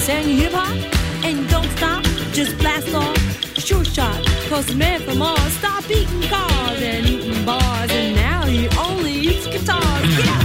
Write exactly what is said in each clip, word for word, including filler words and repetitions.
sang hip-hop and don't stop, just blast off, sure shot. Cause the man from Mars stopped eating cars and eating bars, and now he only eats guitars. Yeah!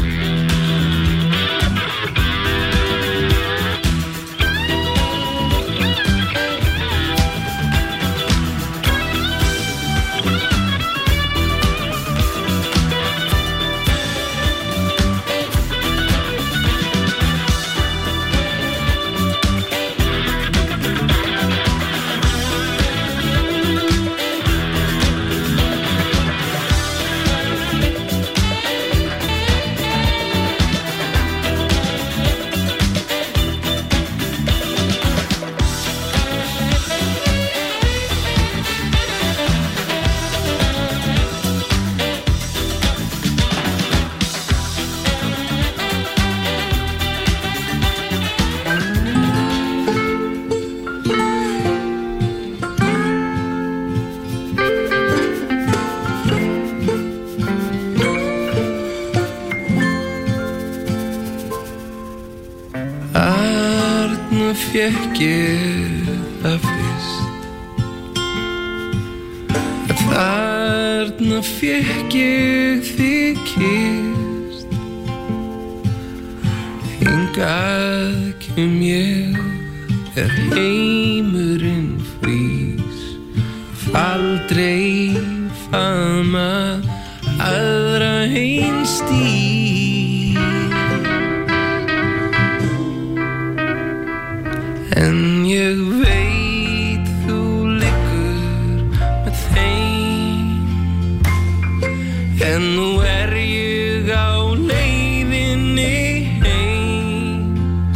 Fékk ég það fyrst, þarna fékk ég þig kyrst, hingað kem ég er heimurinn frýs, aldrei faðma aðra eins stíl. En ég veit þú liggur með þeim, en nú er ég á leiðinni heim,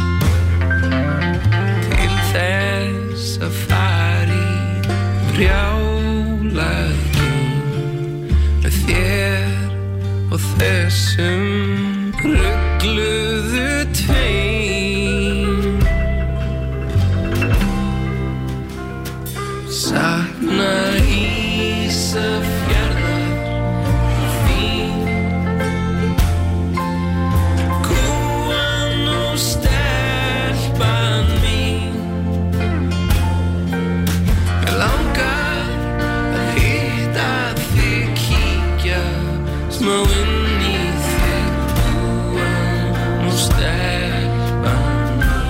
til þess að fara í brjálað geim með þér og þessum rugluðu tveim. Sakna Ísafjarðar þín, kúan og stelpan mín. Mig langar að hitta þig, kíkja smá inn í þig, kúan og stelpan mín.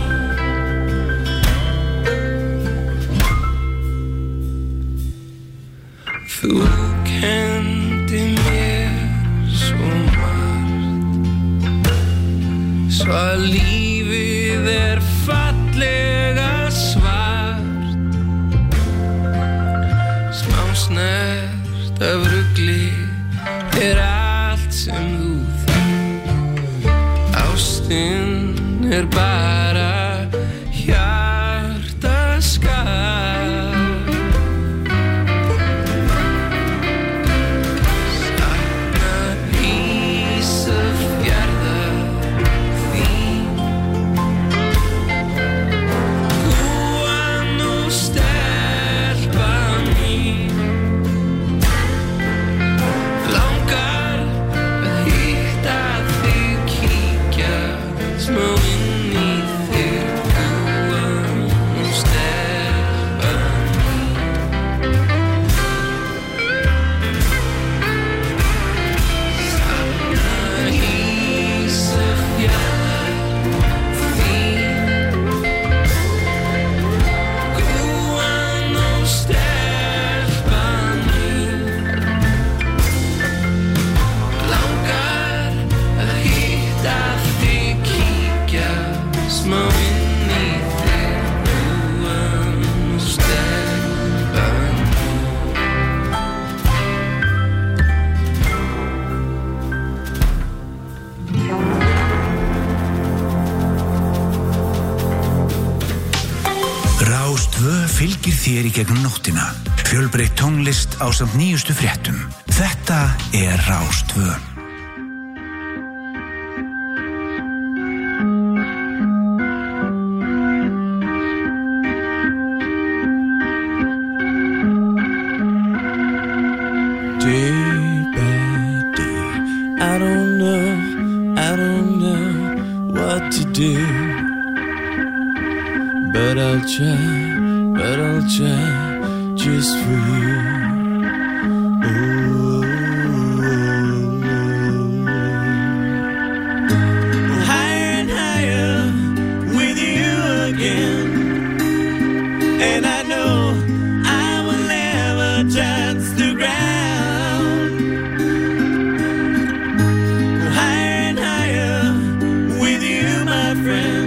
Þú kenndi mér svo margt, svo að lífið er fallega svart, smá snert af rugli er allt sem þú þarft, ástin er bara hjartaskar. Fylgir þér í gegnum nóttina. Fjölbreytt tónlist ásamt nýjustu fréttum. Þetta er Rás tvö. Day by day, I don't know, I don't know what to do. but I'll try, but I'll try just for you. Ooh. Higher and higher with you again, and I know I will never touch the ground. Higher and higher with you, my friend.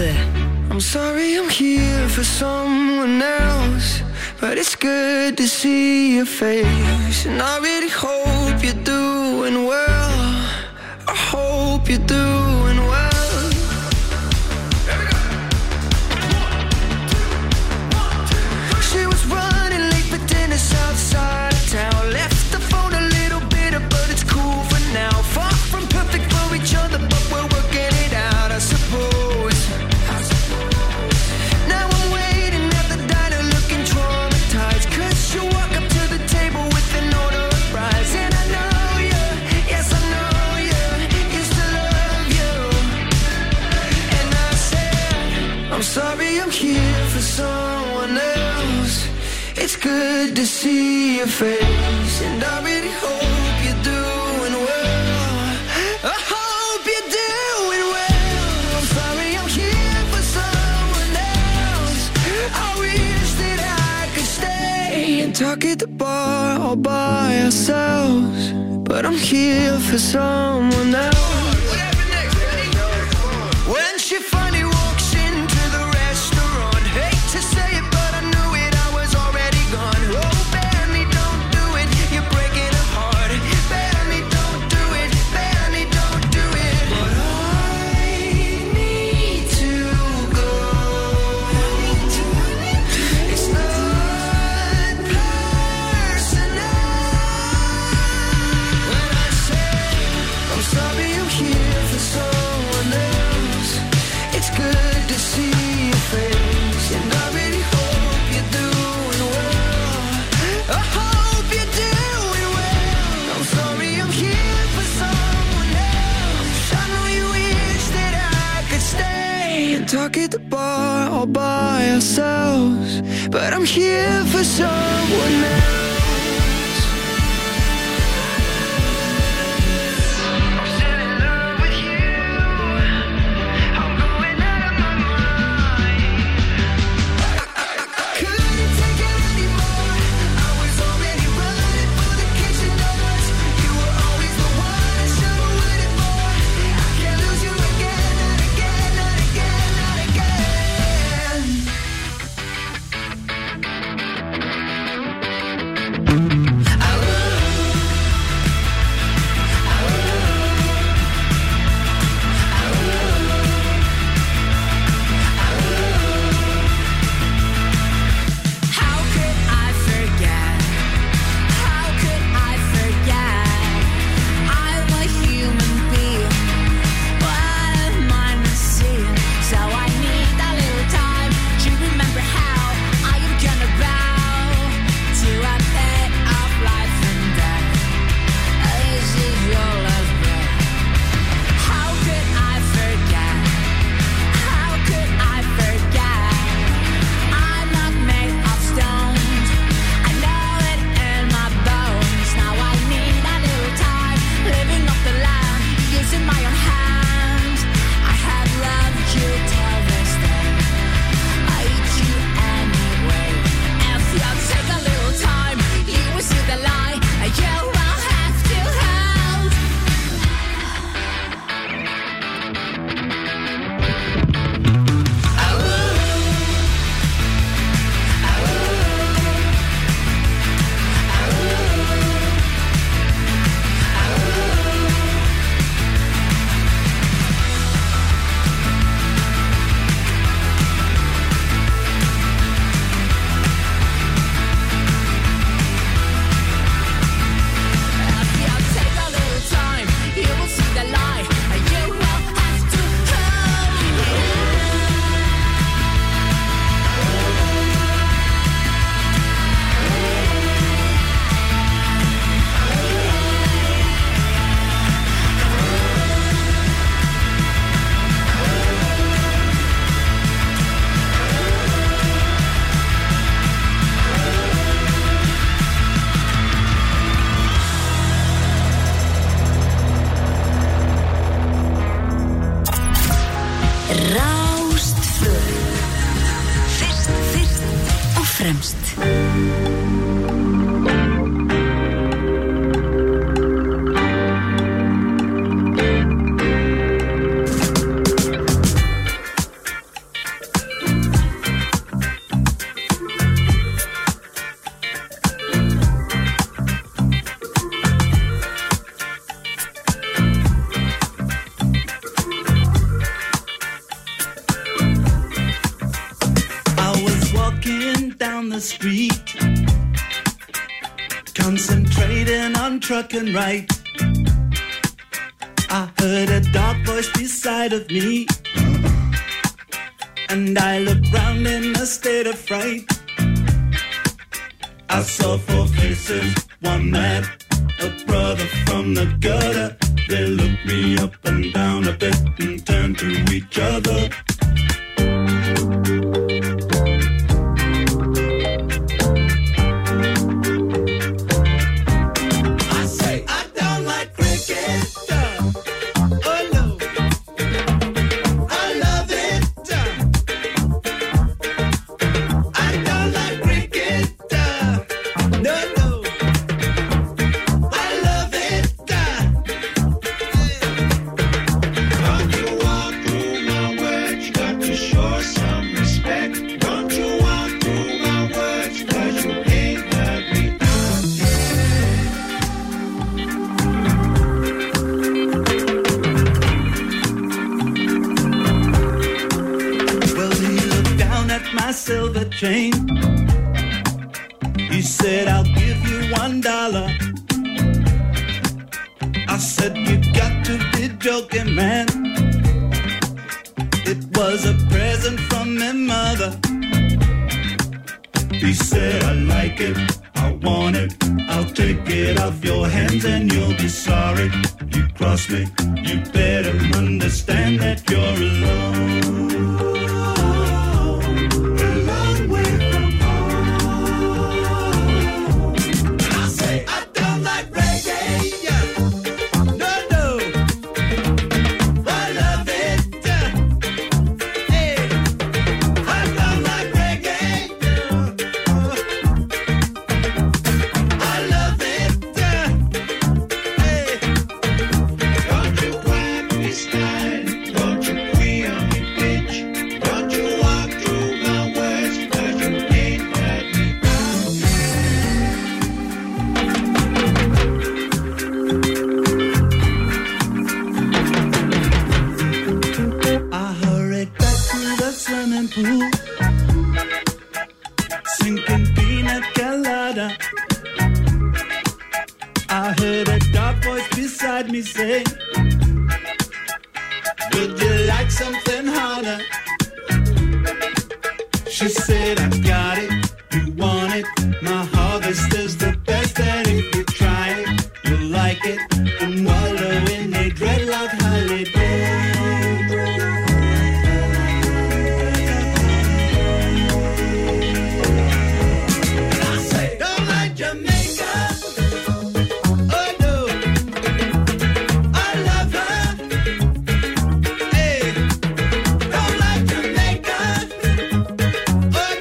tvö. I'm sorry I'm here for someone else, but it's good to see your face. And I really hope you're doing well. I hope you're doing well. She was running late for dinner outside of town. Left the phone a little bitter, but it's cool for now. Far from perfect for each other, but we're working it out, I suppose. Now I'm waiting at the diner looking traumatized, 'cause you walk up to the table with an order of fries. And I know you, yes I know you, used to love you. And I said, I'm sorry I'm here for someone else. It's good to see your face, and I really hope you're doing well. I hope you're doing well. I'm sorry I'm here for someone else. I wish that I could stay and talk at the bar all by ourselves, but I'm here for someone else. When she finally walks into the restaurant, hate to say it, but I knew it, I was already gone. Oh, Benny, don't do it, you're breaking her heart. Benny, don't do it, Benny, don't do it. But I need to go. It's not personal. When I say I'm sorry I'm here for someone else, it's good to see your face, and I really hope you're doing well. I hope you're doing well. I'm sorry I'm here for someone else. I know you wish that I could stay and talk at the bar all by ourselves, but I'm here for someone else. I'm still in love with you. I'm going out of my mind. I couldn't take it anymore. I was already running for the kitchen doors. You were always the one I should have waited for. I can't lose you again, not again, not again, not again. I will, I will, I will, I will. How could I forget? How could I forget? I'm a human being, but a mind machine. So I need a little time to remember how I am gonna bow to a bed of life and death. This is your last breath. How could I forget? How could I forget? I'm not made of stones. I know it in my bones. Now I need a little time, living off the land, using my own hands. I have loved you till this day. I hate you anyway. If you take a little time, you will see the lie. You will have to hold. I will, I will, I will, I will. If you take a little time, you will see the lie. You will have to Rástfö. Fyrst, fyrst og fremst. walking down the street, concentrating on trucking right. I heard a dark voice beside of me, and I looked round in a state of fright. I saw four faces, one man, a brother from the gutter. They looked me up and down a bit and turned to each other. I say I don't like cricket. Oh no, I love it. I don't like cricket. No, no, I love it. Don't you walk through my words, got to show some respect. Don't you walk through my words, cause you ain't heard me out. Well, he looked down at my silver chain. He said, I'll give you one dollar. I said, you got to be joking, man. It was a present from my mother. He said, I like it, I want it, I'll take it off your hands and you'll be sorry. You cross me, you better understand that you're alone. A long way from home. I say, I don't like reggae. No, no, I love it. Hey, I don't like reggae. I love it. Hey, don't you grab me style, don't you queer me bitch, don't you walk through my words, cause you ain't heard me out. I hurried back to the swimming pool, sinking pina colada. I heard a dark voice beside me say, would you like something harder? She said, I got it, you want it, my harvest is the best, and if you try it, you'll like it, and wallow in a dreadlock holiday. And I say, don't like Jamaica. Oh no, I love her. Hey, don't like Jamaica. Oh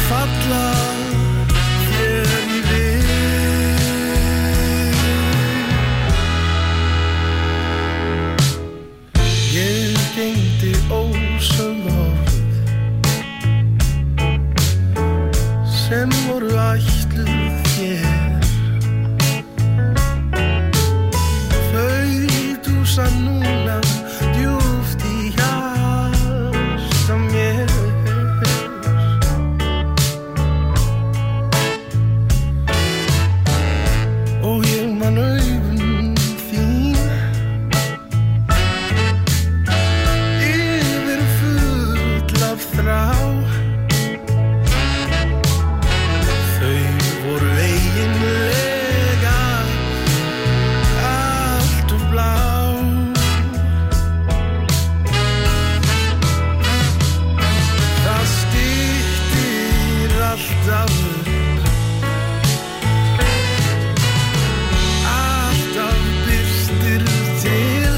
falla þér í vil. Ég geymdi ósögð orð sem voru ætluð þér. Þau dúsa núna djúpt í hjarta mér. Og ég man augun þín yfir full af þrá. Þau voru eiginlega allt of blá. Það styttir alltaf upp, alltaf byrstir til.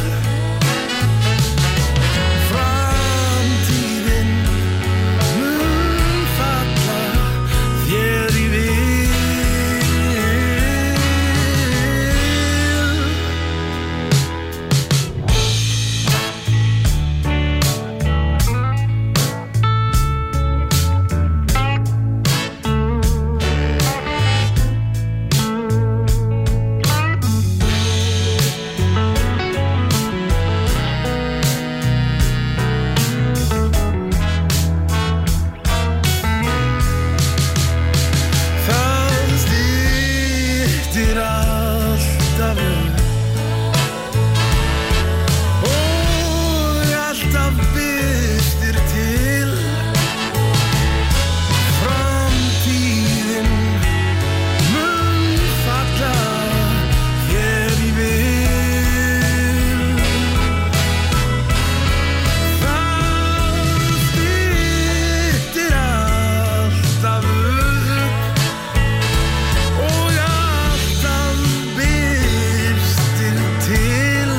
Framtíðin mun falla þér í vil. Það styttir alltaf upp og alltaf byrstir til. Framtíðin mun falla þér í vil. Það styttir alltaf upp og alltaf byrstir til.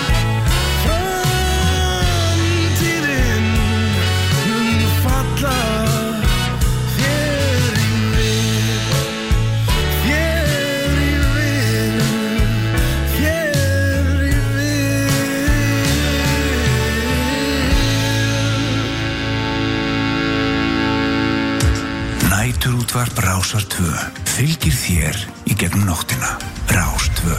Framtíðin mun falla þér í vil, þér í vil, þér í vil. Næturútvarp Rásar tvö fylgir þér í gegnum nóttina. Rás tvö.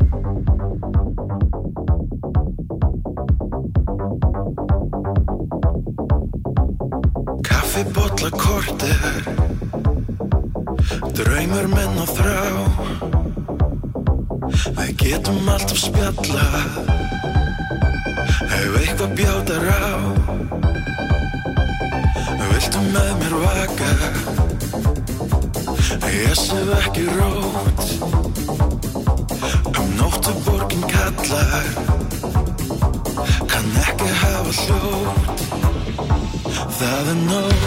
Kaffibolla korter, draumur menn og þrá. Við getum alltaf spjallað ef eitthvað bjátar á. Viltu með mér vaka? Ég sef ekki rótt. Um nóttu borgin kallar, kann ekki hafa hljótt. Það er nóg,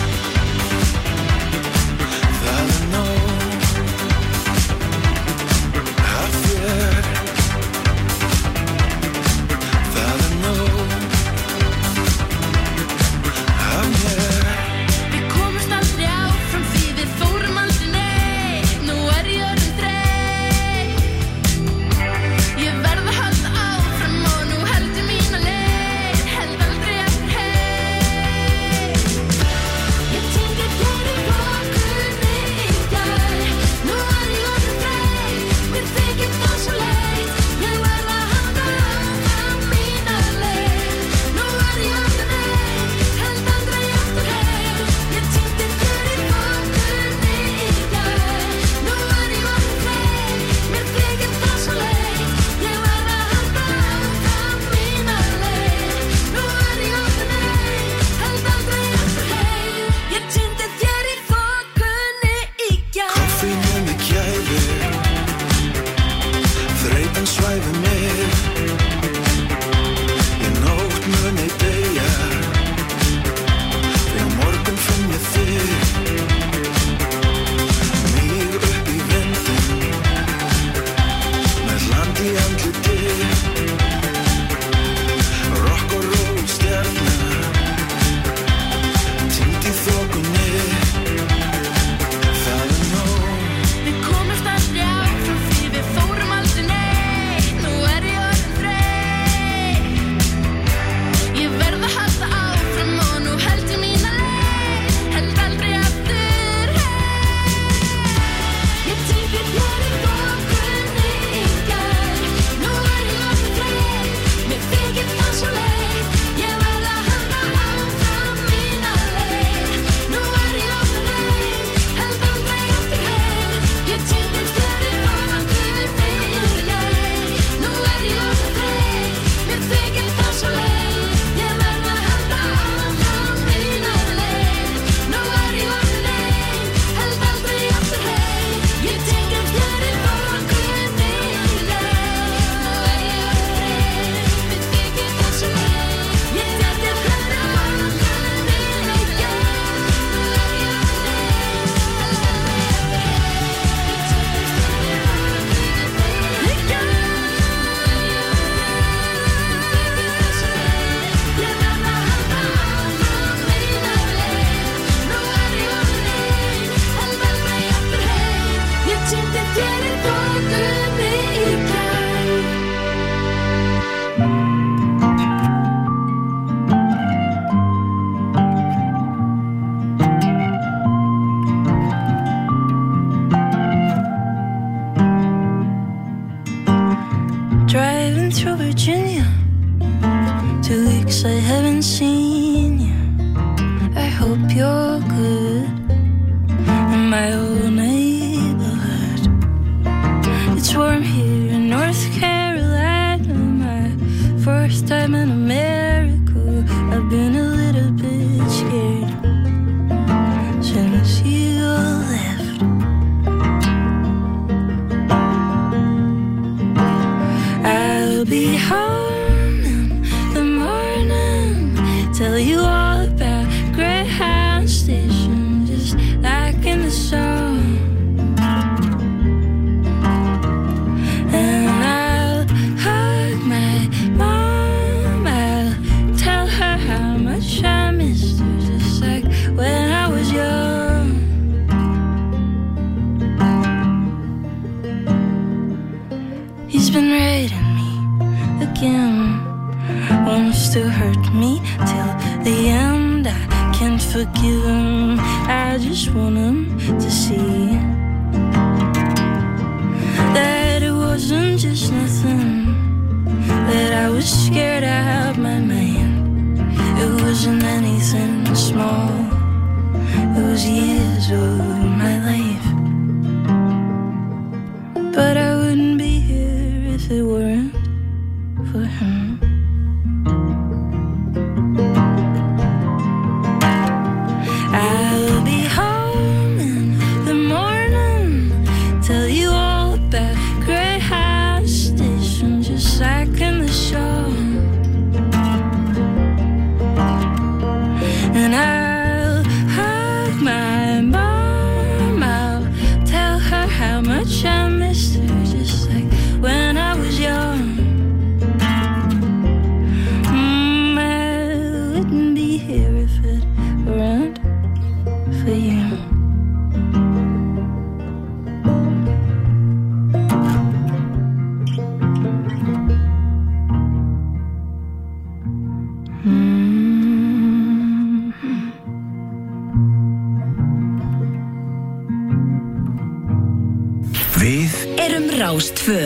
það er nóg af þér. Það er nóg af mér. Við komumst aldrei áfram því við fórum aldrei neitt. Nú er ég orðin þreytt. Ég verð að halda áfram og nú held ég mína leið. Held aldrei eftir heim. my old neighborhood. It's warm here in North Carolina, my first time in America. I've been a little bit scared since you left. I'll be home in the morning, tell you all about Greyhound Station, just like in the song. And I'll hug my mom, I'll tell her how much I missed her, just like when I was young. He's been raiding me again, wants to hurt me till the end. I can't forgive him, I just want him to see that it wasn't just nothing, that I was scared out of my mind. It wasn't anything small, it was years of my life. But I wouldn't be here if it weren't for him. I'll be home in the morning, tell you all about Greyhound Station, just like in the show. And I'll hug my mom, I'll tell her how much I missed her, just like when I was young. Mm, I wouldn't be here if it weren't for you. Við Erum Rás tvö.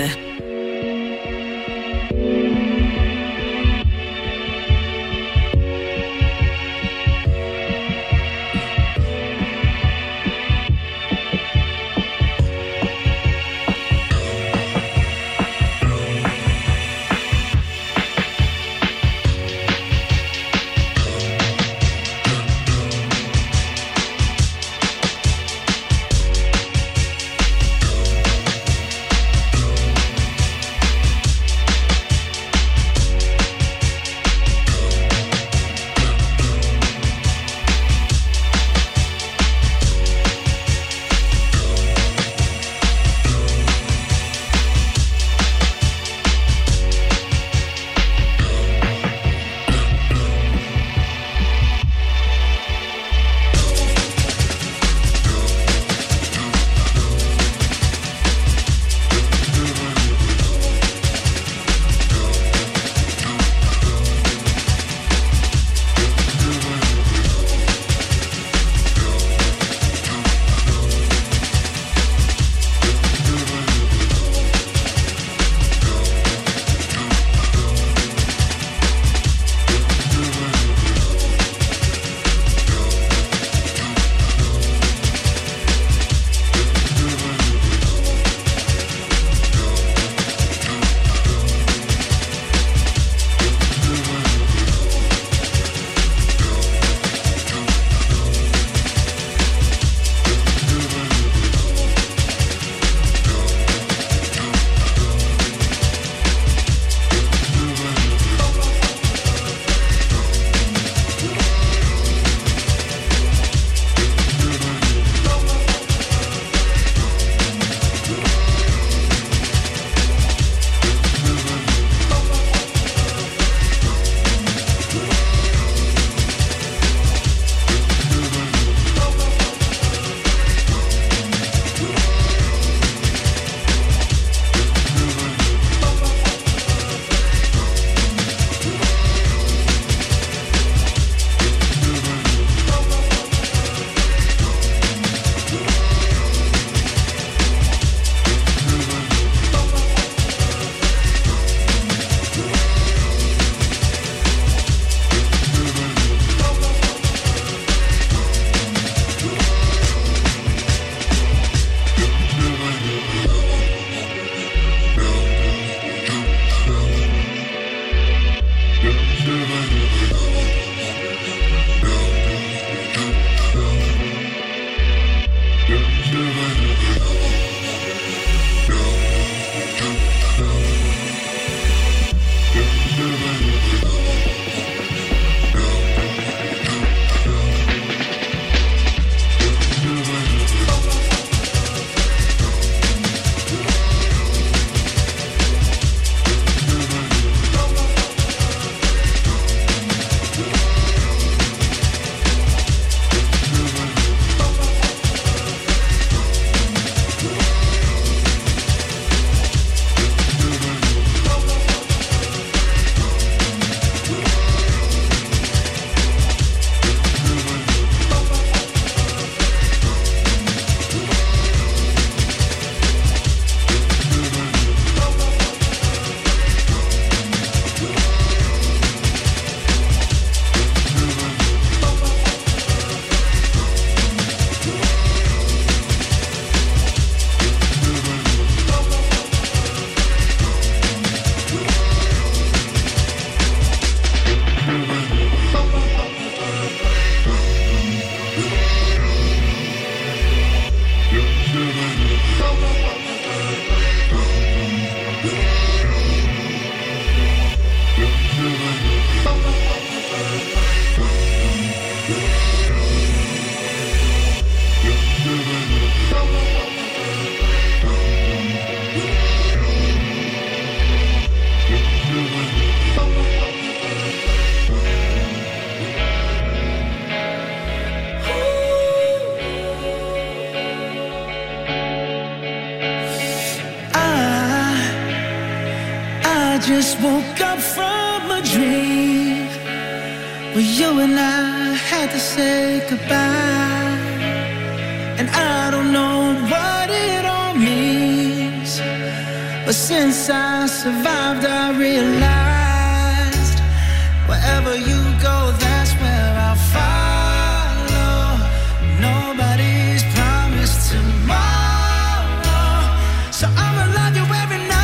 Just woke up from a dream where you and I had to say goodbye, and I don't know what it all means, but since I survived I realized wherever you go, that's where I'll follow. Nobody's promised tomorrow, so I'ma love you every night.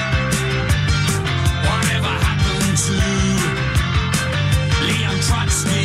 Trotsky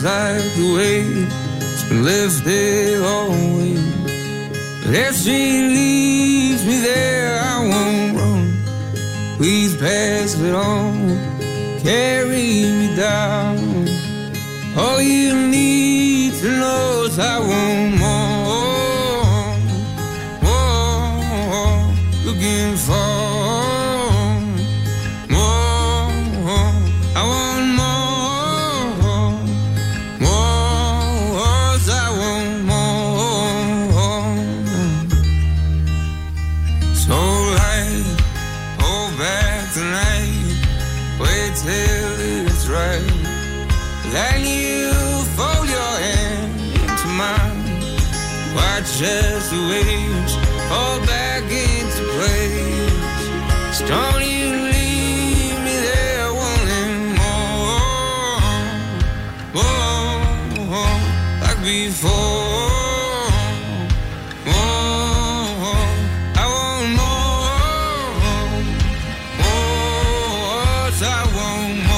like the weight has been lifted always. But if she leaves me there, I won't run. Please pass it on, carry me down. All you need to know is I want more, more, looking for more. I want more, more, I want more. So light, hold back tonight, wait till it's right. Then you fold your hand into mine. Watch as the waves fall back into place. So don't you leave me there wanting more, more, like before. More, I want more, more, I want more.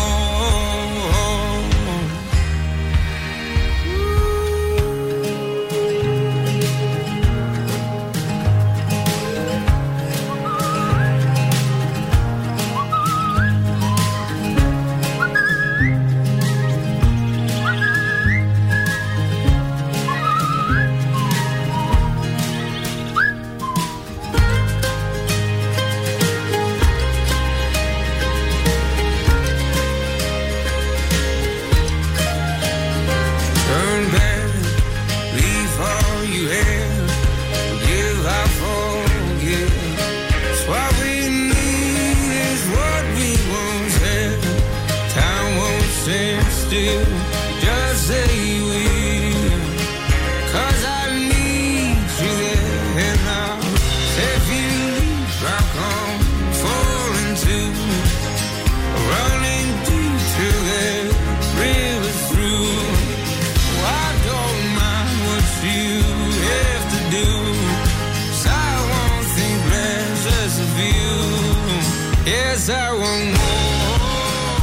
Turn back, leave all you have. Forgive, I forgive. It's what we need, is what we once had. Time won't stand still, just say you will. Cause I need you there, and now if you leave, I'll come falling too. Running deep till that river's through. I don't mind what you have to do, 'cause I won't think less just of you. Yes, I want more,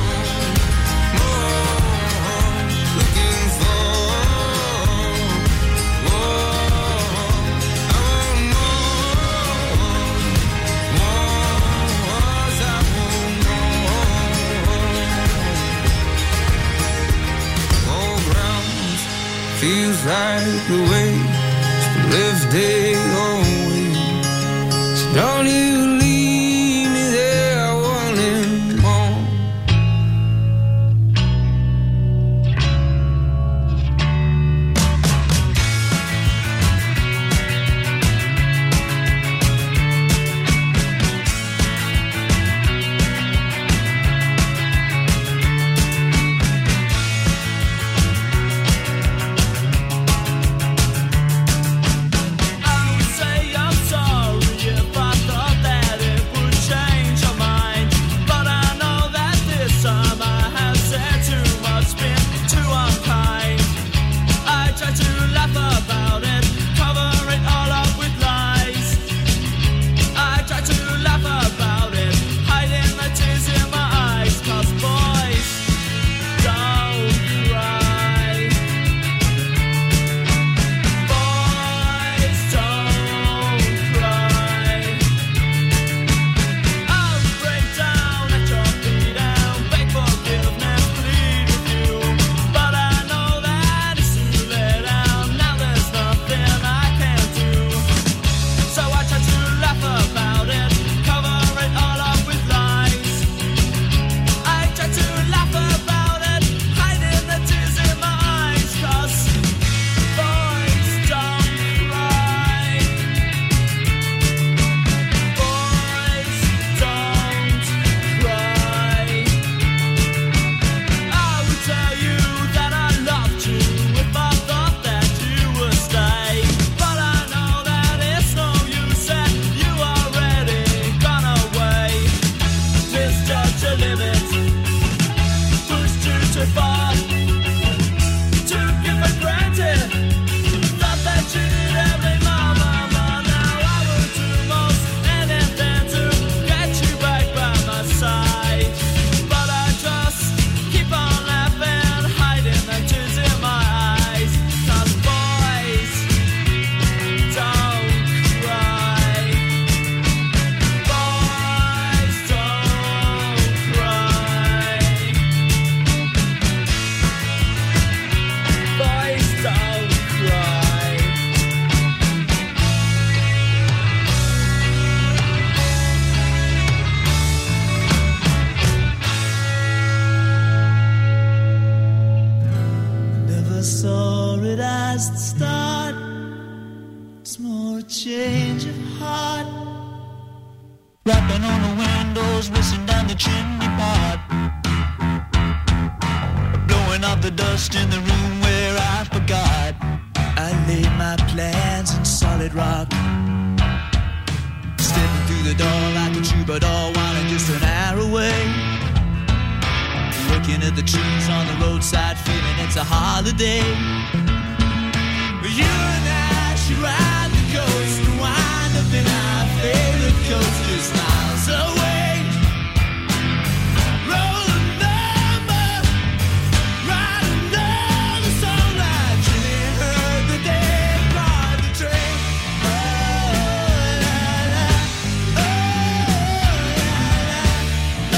more, looking for more. I want more, more, I want more. More grounds feels like the weight's been lifted always. So don't you leave me there wanting more. I would say I'm sorry if I thought change of heart. Rapping on the windows, whistling down the chimney pot. Blowing off the dust in the room where I forgot. I laid my plans in solid rock. Stepping through the door like a troubadour, wanting just an hour away. Looking at the trees on the roadside, feeling it's a holiday. You and I should ride the coast and wind up in our favorite coast just miles away. Roll a number, ride another song like Jimmy heard the day part the train. Oh, la, la, oh, la,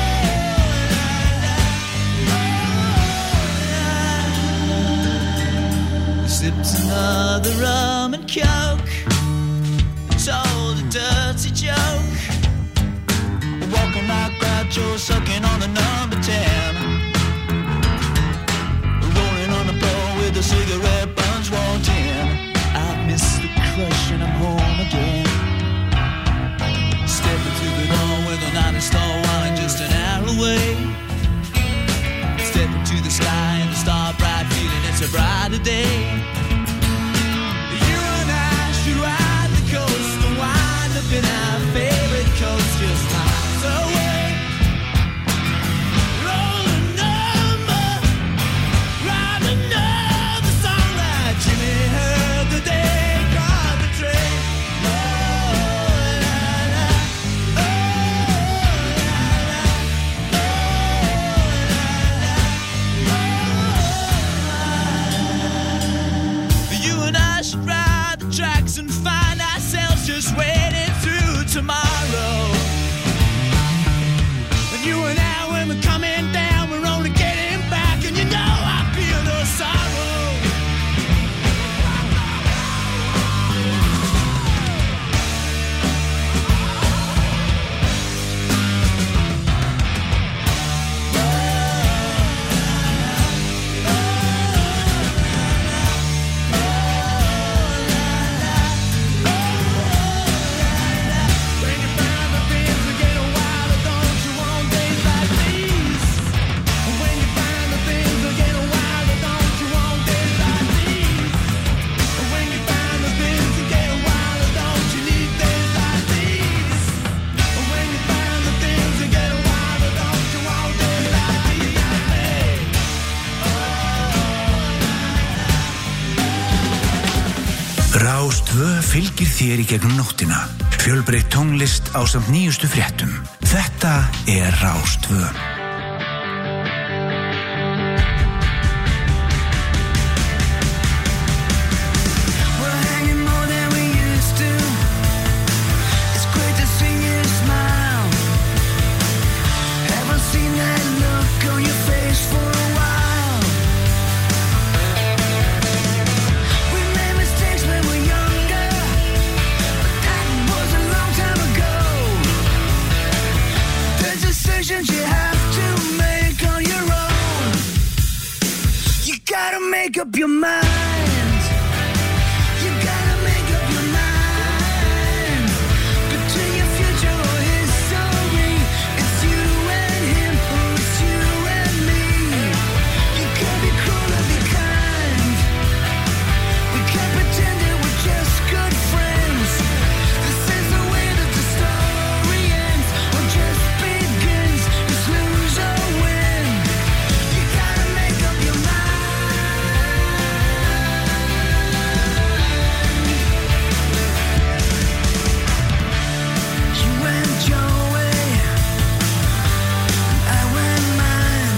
la, oh, la, la. Sipped another rum and coke, told a dirty joke. Walking like Groucho, sucking on the number ten. Rolling on the floor with a cigarette, buns walked in. I miss the crush and I'm home again. Stepping through the door with a night star wine just an hour away. Stepping to the sky and the star bright, feeling it's a brighter day. You and I should ride the coast and wind up in our favorite coast just miles away. Roll a number, ride another song like Jimmy heard the day caught the train. Oh, la, la, oh, la, la, oh, la, la. You and I should ride the tracks and find ourselves just waiting through tomorrow. And you and I, when we're coming down, we're only getting back, and you know I feel no sorrow. When you find the things that get wilder, don't you want days like these? When you find the things that get wilder, don't you want days like these? When you find the things that get wilder, don't you need days like these? When you find the things that get wilder, don't you want days like these? Rás tvö fylgir þér í gegnum nóttina. Fjölbreytt tónlist ásamt nýjustu fréttum. Þetta er Rás tvö. We're hanging more than we used to. It's great to see you smile. Haven't seen that look on your face for a while. We made mistakes when we were younger, but that was a long time ago. There's decisions you have to make on your own. You gotta make up your mind. You gotta make up your mind. Between your future or history, it's you and him or it's you and me. You can't be cruel or be kind. We can't pretend that we're just good friends. This is the way that the story ends or just begins. It's lose or win. You gotta make up your mind. You went your way, I went mine.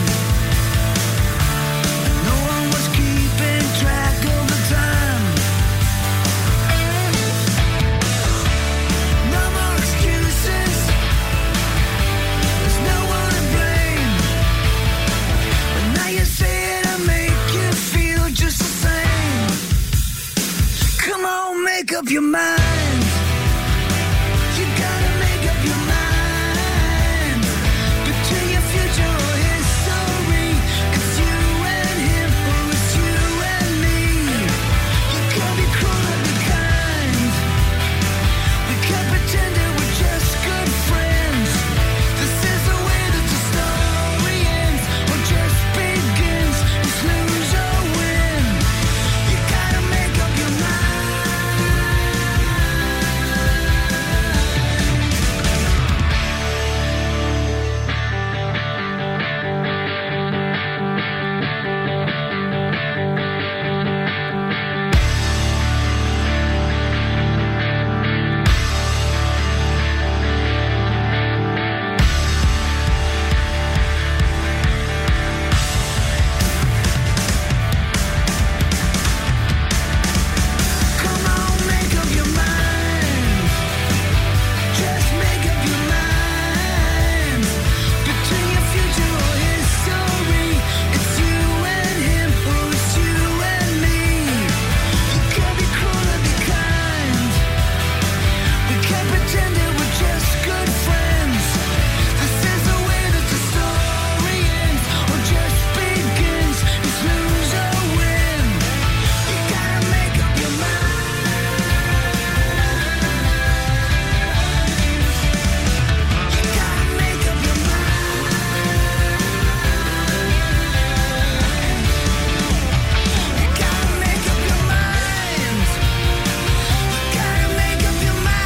No one was keeping track of the time. No more excuses. There's no one to blame. But now you say it'll make you feel just the same. Come on, make up your mind. You gotta make up your mind. Between your future or history, it's you and him or it's you and me. You can't be cruel or be kind. can't pretend that we're just good friends. This is the way that the story ends, or just begins. It's lose or win. You gotta make up your mind. Come on, make up your mind. Just make up your mind. Between your future or history, it's you and him, or it's you and me. You can be cruel or be kind. We can't pretend that we're just good friends. This is the way that the story ends, or just begins. It's lose or win. You gotta make up your mind. You gotta make up your mind. You gotta make up your mind. You gotta make up your mind.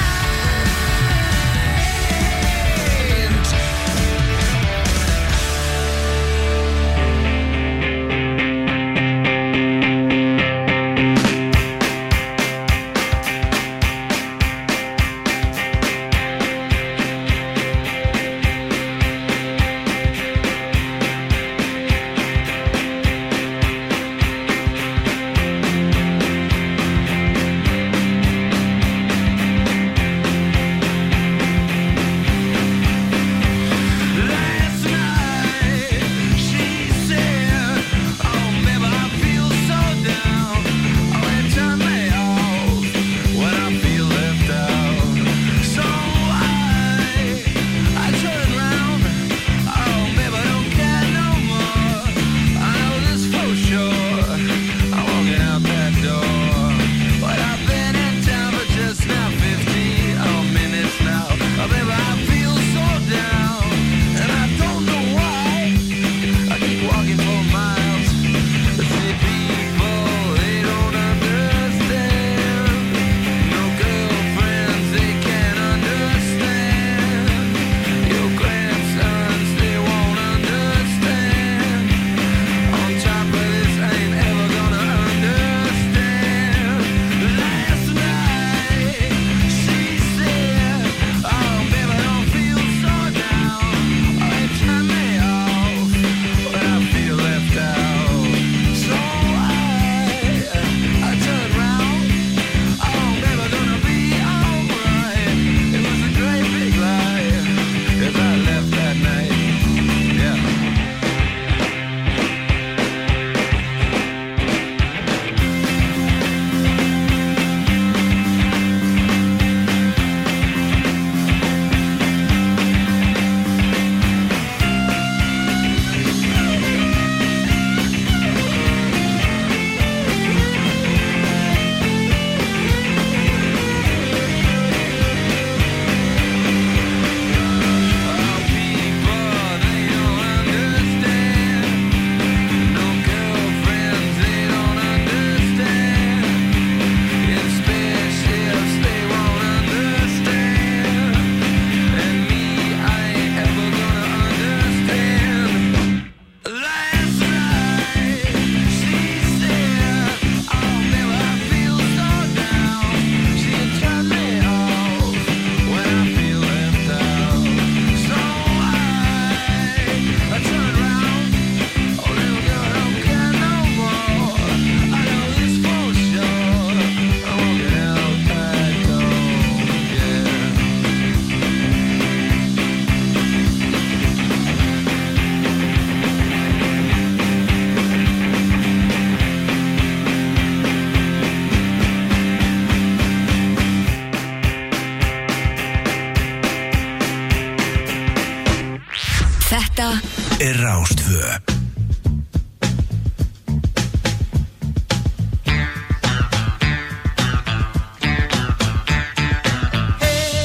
Last night she said, "Oh, baby, I feel so down. Oh, it turned me off when I feel left out." So I, I turned round. Oh, baby, I don't care no more. I know this for sure. I'm walking out that door. But I've been in town for just now fifteen oh, minutes now. Oh, baby, I feel so down, and I don't know why. I keep walking for miles. But see, people, they don't understand. No girlfriends, they can't understand. Your grandsons, they won't understand. On top of this, I ain't ever gonna understand. Last night she said, "Oh, baby, I don't feel so down. Oh, it turned me off when I feel left out." So I, I turned round. Oh, baby, gonna be alright. It was a great big lie, 'cause I left that night. Yeah. Oh, people, they don't understand. No girlfriends, they don't understand. In spaceships, they won't understand. And me, I ain't ever gonna understand. Last night she said, "Oh, baby, I feel so down." She turned me off when I feel left out. So I, I turned round. Oh, little girl, I don't care no more. I know this for sure. I'm walking out that door. Yeah. Þetta er Rástvö. Hey,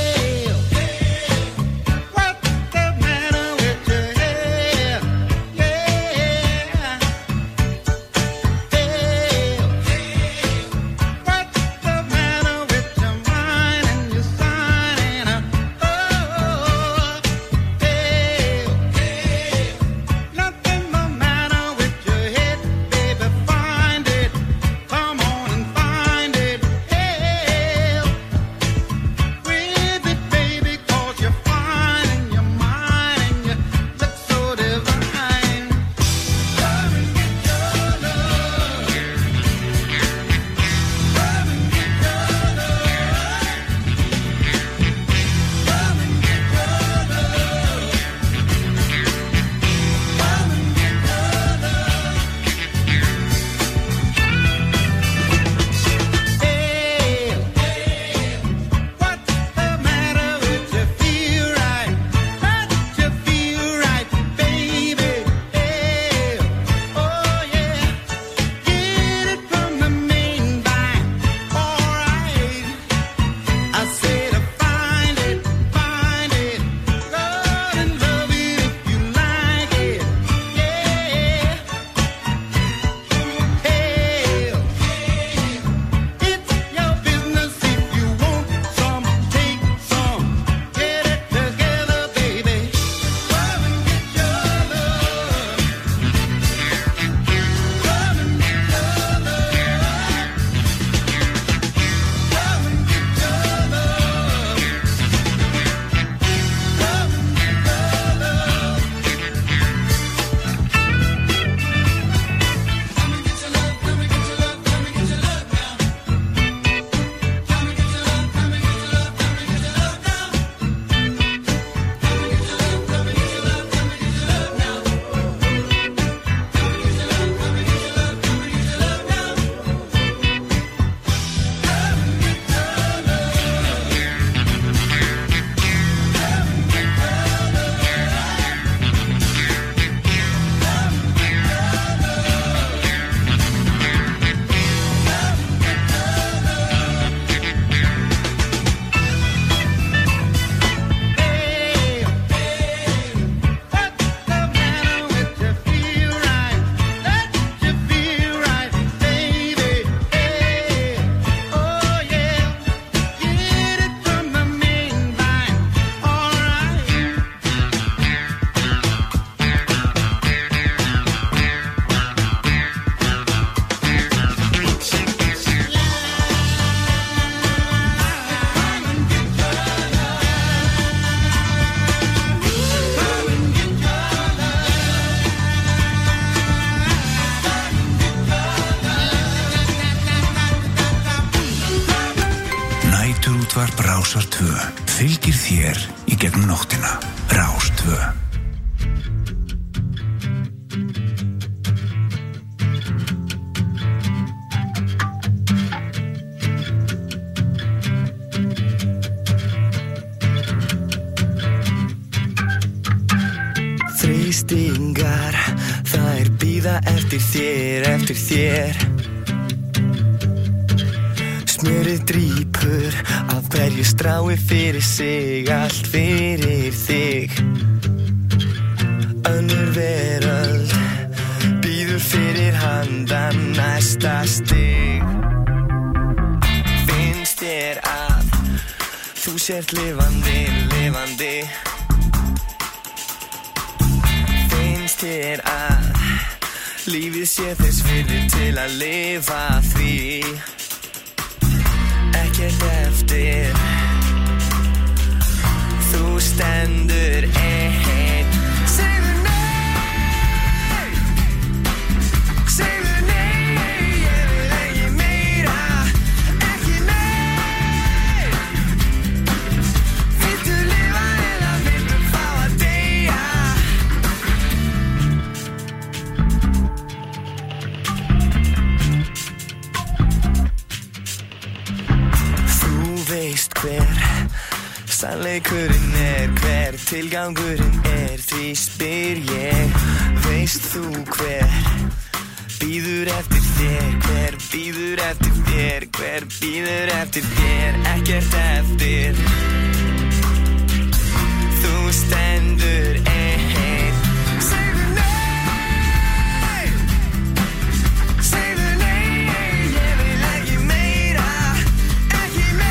fylgir þér í gegnum nóttina. Rás tvö. Þrýstingar, þær bíða eftir þér, eftir þér. Smjörið drýpur af hverju strái fyrir sig, allt fyrir þig. Önnur veröld bíður fyrir handan næsta stig. Finnst þér að þú sért lifandi, lifandi. Finnst þér að lífið sé þess virði til að lifa því. Ekkert eftir, þú stendur einn. Segðu nei, segðu nei, ég vil ekki meira, ekki nei. Viltu lifa eða viltu fá að deyja? Veist hver sannleikurinn er, hver tilgangurinn er, því spyr ég. Veist þú hver bíður eftir þér, hver bíður eftir þér, hver bíður eftir þér, ekkert eftir. Þú stendur einn. Segðu nei, segðu nei, ég vil ekki meira, ekki meira.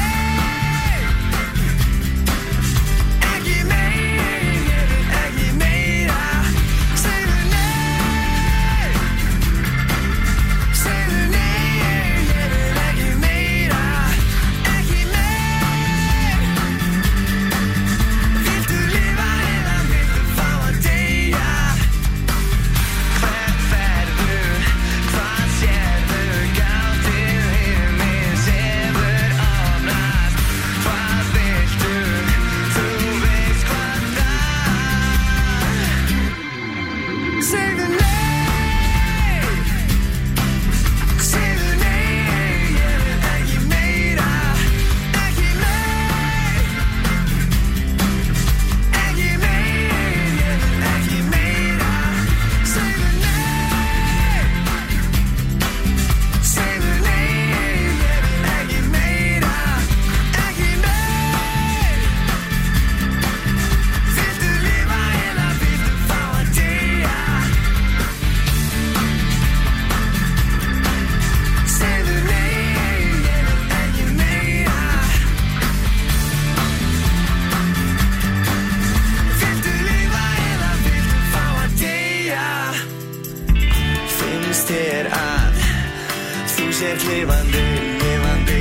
Lifandi, lifandi.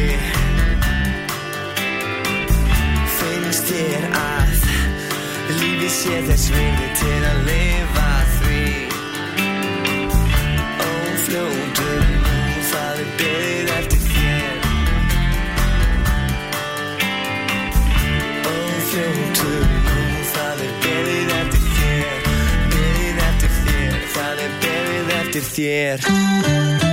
Finnst þér að lífið sé þess virði til að lifa því. Ófljótur nú, það er beðið eftir þér. Ófljótur nú, það er beðið eftir þér. Beðið eftir þér, það er beðið eftir þér.